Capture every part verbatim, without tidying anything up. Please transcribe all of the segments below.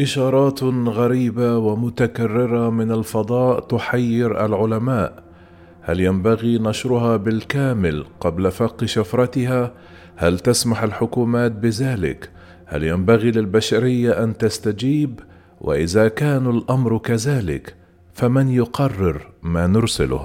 إشارات غريبة ومتكررة من الفضاء تحير العلماء. هل ينبغي نشرها بالكامل قبل فك شفرتها؟ هل تسمح الحكومات بذلك؟ هل ينبغي للبشرية أن تستجيب؟ وإذا كان الأمر كذلك، فمن يقرر ما نرسله؟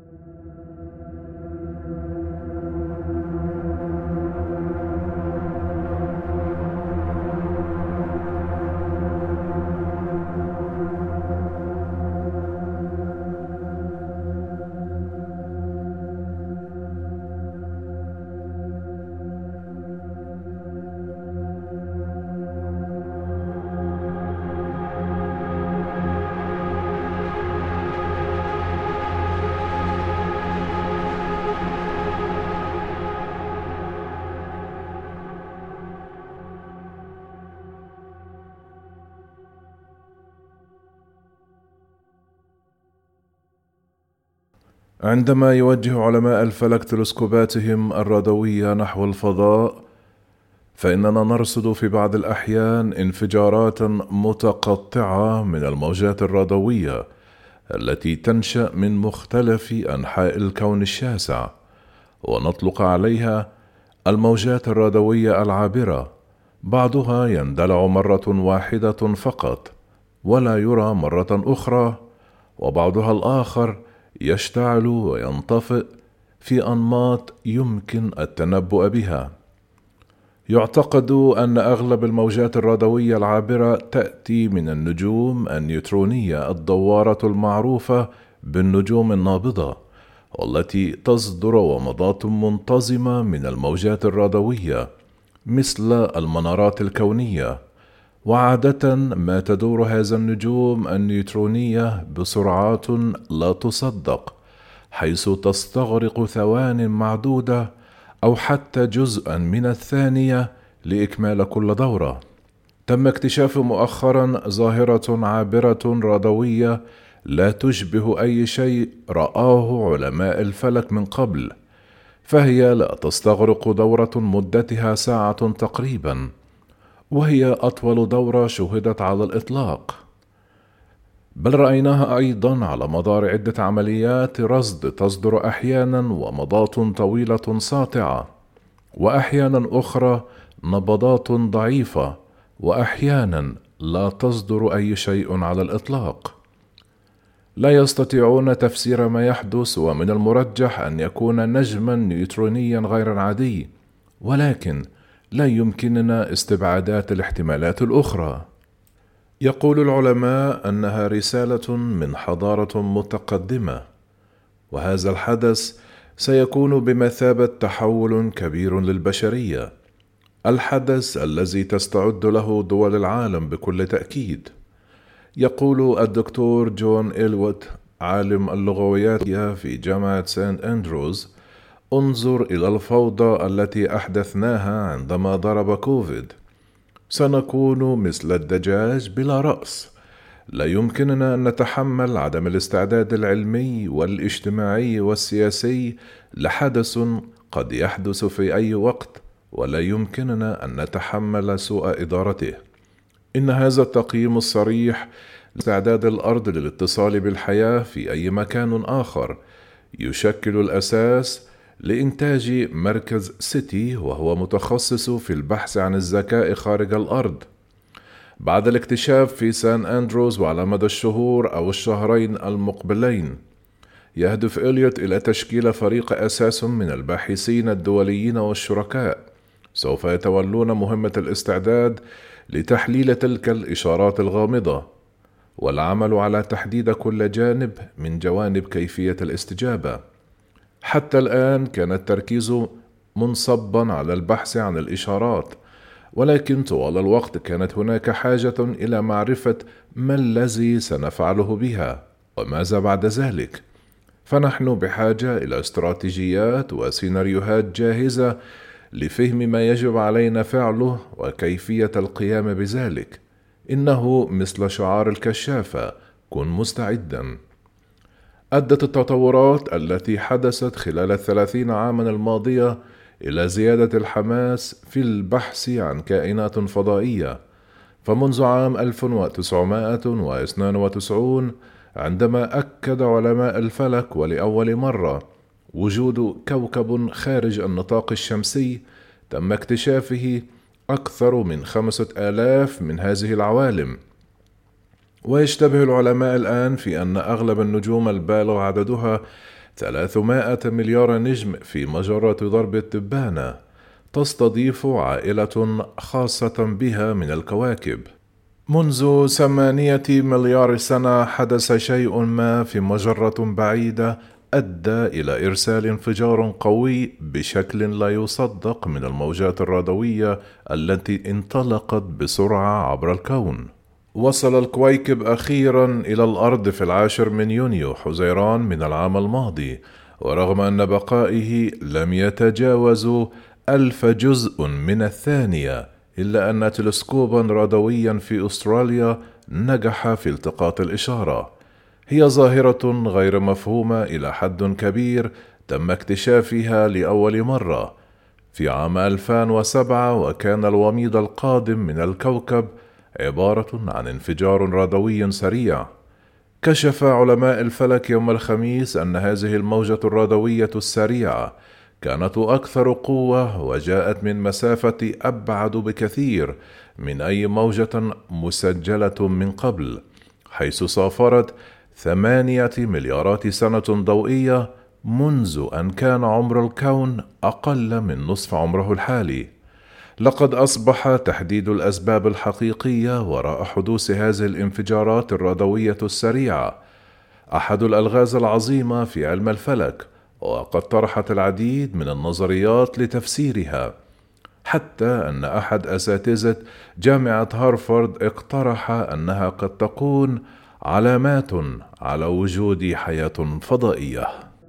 عندما يوجه علماء الفلك تلسكوباتهم الرادوية نحو الفضاء، فإننا نرصد في بعض الأحيان انفجارات متقطعة من الموجات الرادوية التي تنشأ من مختلف أنحاء الكون الشاسع، ونطلق عليها الموجات الرادوية العابرة. بعضها يندلع مرة واحدة فقط ولا يرى مرة أخرى، وبعضها الآخر يشتعل وينطفئ في أنماط يمكن التنبؤ بها. يعتقد أن أغلب الموجات الرادوية العابرة تأتي من النجوم النيوترونية الدوارة المعروفة بالنجوم النابضة، والتي تصدر ومضات منتظمة من الموجات الرادوية مثل المنارات الكونية. وعادة ما تدور هذه النجوم النيوترونية بسرعات لا تصدق، حيث تستغرق ثوان معدودة أو حتى جزءا من الثانية لإكمال كل دورة. تم اكتشاف مؤخرا ظاهرة عابرة رادوية لا تشبه أي شيء رآه علماء الفلك من قبل، فهي لا تستغرق دورة مدتها ساعة تقريبا، وهي أطول دورة شُهدت على الإطلاق. بل رأيناها أيضا على مدار عدة عمليات رصد تصدر أحيانا ومضات طويلة ساطعة، وأحيانا أخرى نبضات ضعيفة، وأحيانا لا تصدر أي شيء على الإطلاق. لا يستطيعون تفسير ما يحدث، ومن المرجح أن يكون نجما نيوترونيا غير عادي، ولكن لا يمكننا استبعادات الاحتمالات الأخرى. يقول العلماء أنها رسالة من حضارة متقدمة، وهذا الحدث سيكون بمثابة تحول كبير للبشرية، الحدث الذي تستعد له دول العالم بكل تأكيد. يقول الدكتور جون إلوت عالم اللغويات في جامعة سانت أندروز: انظر إلى الفوضى التي أحدثناها عندما ضرب كوفيد. سنكون مثل الدجاج بلا رأس. لا يمكننا أن نتحمل عدم الاستعداد العلمي والاجتماعي والسياسي لحدث قد يحدث في أي وقت، ولا يمكننا أن نتحمل سوء إدارته. إن هذا التقييم الصريح لاستعداد الأرض للاتصال بالحياة في أي مكان آخر يشكل الأساس لإنتاج مركز سيتي، وهو متخصص في البحث عن الذكاء خارج الأرض. بعد الاكتشاف في سان أندروز وعلى مدى الشهور أو الشهرين المقبلين، يهدف إليوت إلى تشكيل فريق أساس من الباحثين الدوليين والشركاء سوف يتولون مهمة الاستعداد لتحليل تلك الإشارات الغامضة، والعمل على تحديد كل جانب من جوانب كيفية الاستجابة. حتى الآن كان التركيز منصبا على البحث عن الإشارات، ولكن طوال الوقت كانت هناك حاجة إلى معرفة ما الذي سنفعله بها وماذا بعد ذلك. فنحن بحاجة إلى استراتيجيات وسيناريوهات جاهزة لفهم ما يجب علينا فعله وكيفية القيام بذلك. إنه مثل شعار الكشافة: كن مستعدا. أدت التطورات التي حدثت خلال الثلاثين عاما الماضية إلى زيادة الحماس في البحث عن كائنات فضائية، فمنذ عام ألف وتسعمائة واثنين وتسعين عندما أكد علماء الفلك ولأول مرة وجود كوكب خارج النطاق الشمسي تم اكتشافه أكثر من خمسة آلاف من هذه العوالم. ويشتبه العلماء الآن في أن أغلب النجوم البالغ عددها ثلاثمائة مليار نجم في مجرة درب التبانة تستضيف عائلة خاصة بها من الكواكب. منذ ثمانية مليار سنة حدث شيء ما في مجرة بعيدة أدى إلى إرسال انفجار قوي بشكل لا يصدق من الموجات الراديوية التي انطلقت بسرعة عبر الكون. وصل الكويكب أخيرا إلى الأرض في العاشر من يونيو حزيران من العام الماضي، ورغم أن بقائه لم يتجاوز ألف جزء من الثانية، إلا أن تلسكوبا راديويا في أستراليا نجح في التقاط الإشارة. هي ظاهرة غير مفهومة إلى حد كبير تم اكتشافها لأول مرة في عام ألفين وسبعة، وكان الوميض القادم من الكوكب عبارة عن انفجار راديوي سريع. كشف علماء الفلك يوم الخميس أن هذه الموجة الراديوية السريعة كانت أكثر قوة وجاءت من مسافة أبعد بكثير من أي موجة مسجلة من قبل، حيث سافرت ثمانية مليارات سنة ضوئية منذ أن كان عمر الكون أقل من نصف عمره الحالي. لقد أصبح تحديد الأسباب الحقيقية وراء حدوث هذه الانفجارات الراديوية السريعة أحد الألغاز العظيمة في علم الفلك، وقد طرحت العديد من النظريات لتفسيرها، حتى أن أحد أساتذة جامعة هارفارد اقترح أنها قد تكون علامات على وجود حياة فضائية.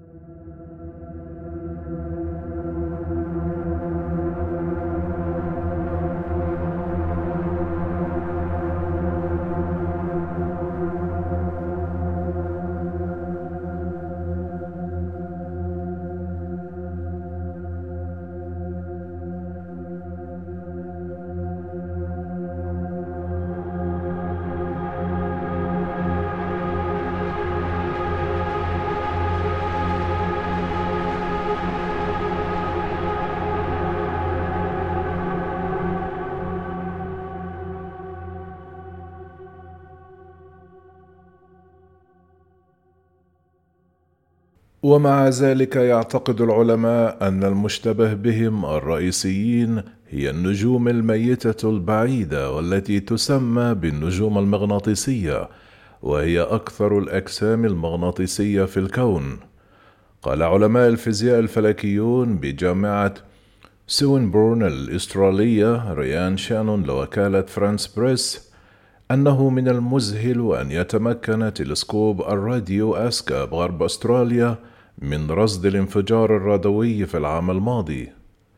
ومع ذلك يعتقد العلماء أن المشتبه بهم الرئيسيين هي النجوم الميتة البعيدة والتي تسمى بالنجوم المغناطيسية، وهي أكثر الأجسام المغناطيسية في الكون. قال علماء الفيزياء الفلكيون بجامعة سوينبورن الأسترالية ريان شانون لوكالة فرانس بريس أنه من المذهل أن يتمكن تلسكوب الراديو أسكا بغرب أستراليا من رصد الانفجار الراديوي في العام الماضي.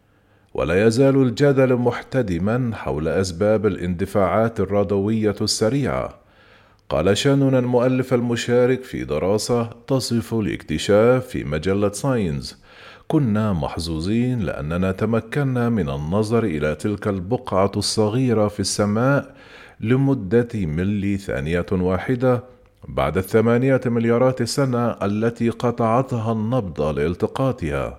ولا يزال الجدل محتدما حول أسباب الاندفاعات الراديوية السريعة. قال شانون المؤلف المشارك في دراسة تصف الاكتشاف في مجلة ساينز: كنا محظوظين لأننا تمكنا من النظر إلى تلك البقعة الصغيرة في السماء لمدة ملي ثانية واحدة بعد الثمانية مليارات سنة التي قطعتها النبض لالتقاطها.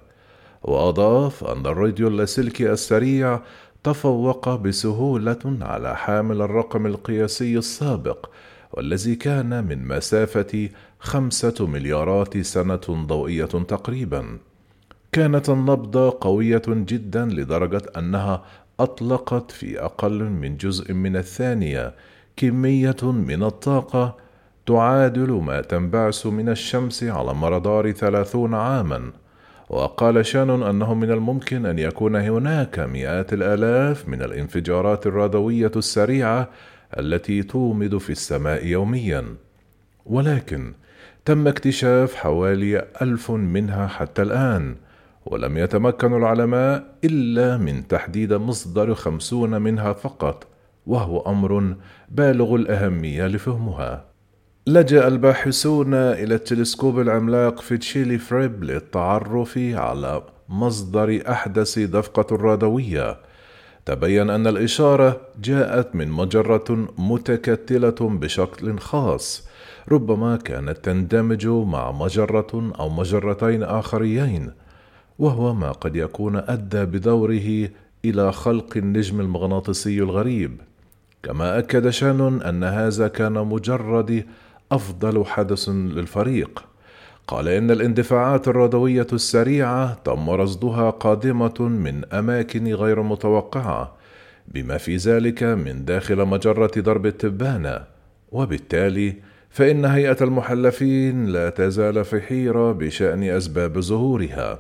وأضاف أن الراديو اللاسلكي السريع تفوق بسهولة على حامل الرقم القياسي السابق، والذي كان من مسافة خمسة مليارات سنة ضوئية تقريبا. كانت النبضة قوية جدا لدرجة أنها أطلقت في أقل من جزء من الثانية كمية من الطاقة تعادل ما تنبعث من الشمس على مدار ثلاثون عاما. وقال شانون أنه من الممكن أن يكون هناك مئات الآلاف من الانفجارات الراديوية السريعة التي تومض في السماء يوميا، ولكن تم اكتشاف حوالي ألف منها حتى الآن، ولم يتمكن العلماء إلا من تحديد مصدر خمسون منها فقط، وهو أمر بالغ الأهمية لفهمها. لجأ الباحثون إلى التلسكوب العملاق في تشيلي فريب للتعرف على مصدر أحدث دفقة راديوية، تبين أن الإشارة جاءت من مجرة متكتلة بشكل خاص، ربما كانت تندمج مع مجرة أو مجرتين آخريين، وهو ما قد يكون أدى بدوره إلى خلق النجم المغناطيسي الغريب. كما أكد شانون أن هذا كان مجرد أفضل حدث للفريق. قال إن الاندفاعات الرادوية السريعة تم رصدها قادمة من أماكن غير متوقعة، بما في ذلك من داخل مجرة درب التبانة، وبالتالي فإن هيئة المحلفين لا تزال في حيرة بشأن أسباب ظهورها.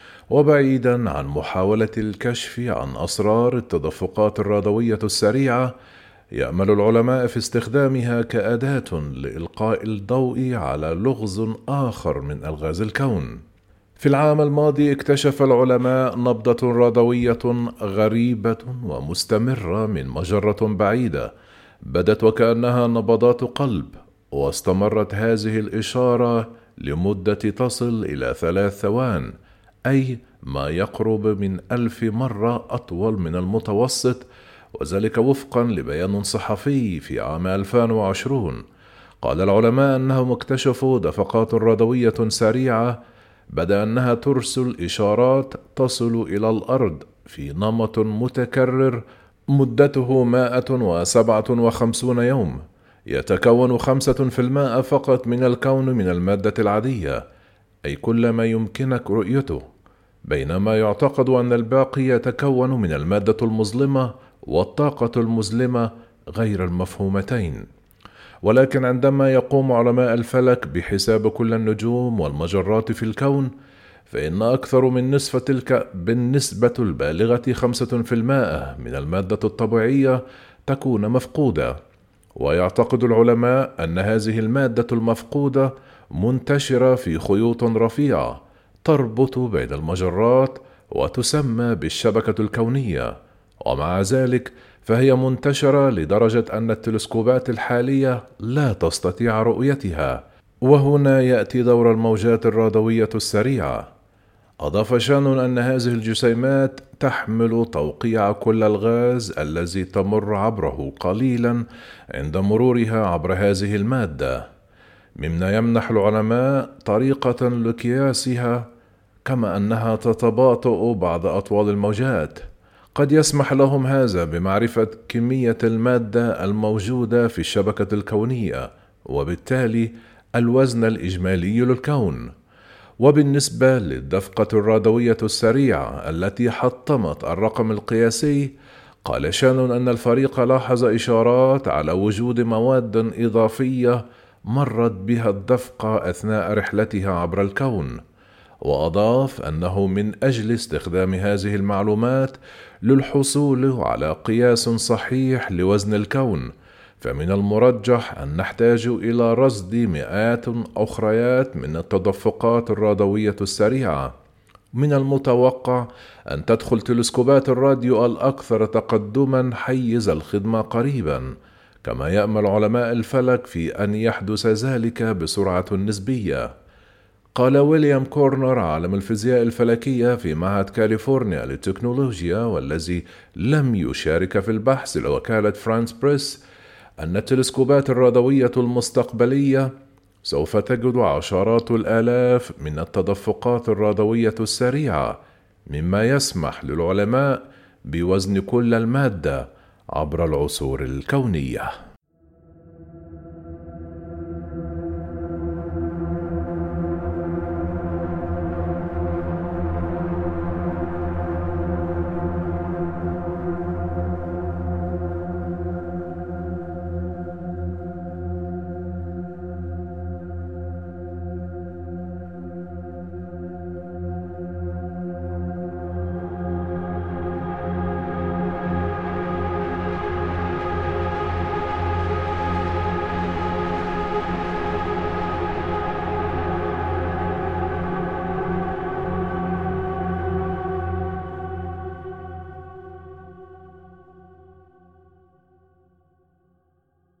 وبعيدا عن محاولة الكشف عن أسرار التدفقات الرادوية السريعة، يأمل العلماء في استخدامها كأداة لإلقاء الضوء على لغز آخر من ألغاز الكون. في العام الماضي اكتشف العلماء نبضة رادوية غريبة ومستمرة من مجرة بعيدة، بدت وكأنها نبضات قلب، واستمرت هذه الإشارة لمدة تصل إلى ثلاث ثوان، أي ما يقرب من ألف مرة أطول من المتوسط، وذلك وفقا لبيان صحفي في عام ألفين وعشرين. قال العلماء أنهم اكتشفوا دفقات رادوية سريعة بدأ أنها ترسل إشارات تصل إلى الأرض في نمط متكرر مدته مائة وسبعة وخمسون يوم، يتكون خمسة في المائة فقط من الكون من المادة العادية، أي كل ما يمكنك رؤيته، بينما يعتقد أن الباقي يتكون من المادة المظلمة والطاقة المظلمة غير المفهومتين. ولكن عندما يقوم علماء الفلك بحساب كل النجوم والمجرات في الكون، فإن أكثر من نصف تلك بالنسبة البالغة خمسة في المائة من المادة الطبيعية تكون مفقودة. ويعتقد العلماء أن هذه المادة المفقودة منتشرة في خيوط رفيعة تربط بين المجرات وتسمى بالشبكة الكونية، ومع ذلك فهي منتشرة لدرجة أن التلسكوبات الحالية لا تستطيع رؤيتها. وهنا يأتي دور الموجات الرادوية السريعة. أضاف شانون أن هذه الجسيمات تحمل توقيع كل الغاز الذي تمر عبره قليلا عند مرورها عبر هذه المادة، مما يمنح العلماء طريقة لقياسها، كما أنها تتباطأ بعد أطوال الموجات. قد يسمح لهم هذا بمعرفة كمية المادة الموجودة في الشبكة الكونية، وبالتالي الوزن الإجمالي للكون. وبالنسبة للدفقة الرادوية السريعة التي حطمت الرقم القياسي، قال شانون أن الفريق لاحظ إشارات على وجود مواد إضافية مرت بها الدفقة أثناء رحلتها عبر الكون. وأضاف أنه من أجل استخدام هذه المعلومات للحصول على قياس صحيح لوزن الكون، فمن المرجح أن نحتاج إلى رصد مئات أخريات من التدفقات الرادوية السريعة. من المتوقع أن تدخل تلسكوبات الراديو الأكثر تقدما حيز الخدمة قريبا، كما يأمل علماء الفلك في أن يحدث ذلك بسرعة نسبية. قال ويليام كورنر عالم الفيزياء الفلكية في معهد كاليفورنيا للتكنولوجيا والذي لم يشارك في البحث لوكالة فرانس بريس أن التلسكوبات الرادوية المستقبلية سوف تجد عشرات الآلاف من التدفقات الرادوية السريعة، مما يسمح للعلماء بوزن كل المادة عبر العصور الكونية.